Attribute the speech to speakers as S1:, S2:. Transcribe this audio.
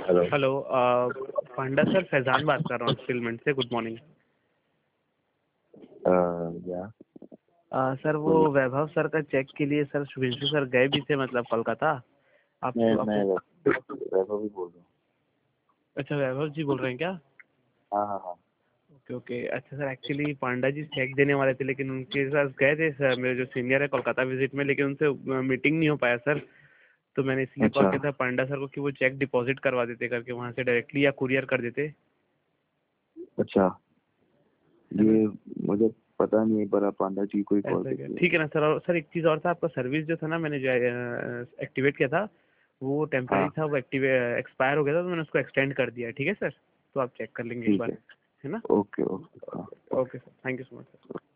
S1: Hello.
S2: Hello Panda sir, Faizan बात कर रहा हूँ फुलफिलमेंट से। Good morning.
S1: या
S2: सर वो वैभव सर का चेक के लिए सर शुभेंदु सर गए भी थे, मतलब कोलकाता।
S1: मैं
S2: आपको
S1: वैभव ही बोल रहा हूँ।
S2: अच्छा, वैभव जी बोल रहे हैं क्या?
S1: हाँ हाँ हाँ।
S2: Okay okay. अच्छा sir, actually Panda ji cheque देने वाले थे, लेकिन उनके साथ गए थे सर, मेरे जो सीनियर है कोलकाता विजिट में, लेकिन उनसे मीटिंग नहीं हो पाया सर। तो मैंने इसलिए कॉल
S1: अच्छा
S2: किया था पांडा सर को कि वो चेक डिपॉजिट करवा देते करके वहाँ से डायरेक्टली, या कुरियर कर देते,
S1: अच्छा,
S2: है ना?
S1: ये मुझे पता नहीं है, पर पांडा जी को ही कॉल
S2: ऐसा क्या?
S1: कीजिए।
S2: ठीक है ना सर। और सर एक चीज़ और था, आपका सर्विस जो था ना, मैंने जो एक्टिवेट किया था वो टेम्पररी
S1: हाँ
S2: था, वो एक्सपायर हो गया था, तो मैंने उसको एक्सटेंड कर दिया है। ठीक है सर, तो आप चेक कर लेंगे एक
S1: ठीक
S2: बार,
S1: है।
S2: है ना?
S1: ओके ओके हाँ।
S2: Okay sir, thank you so much sir.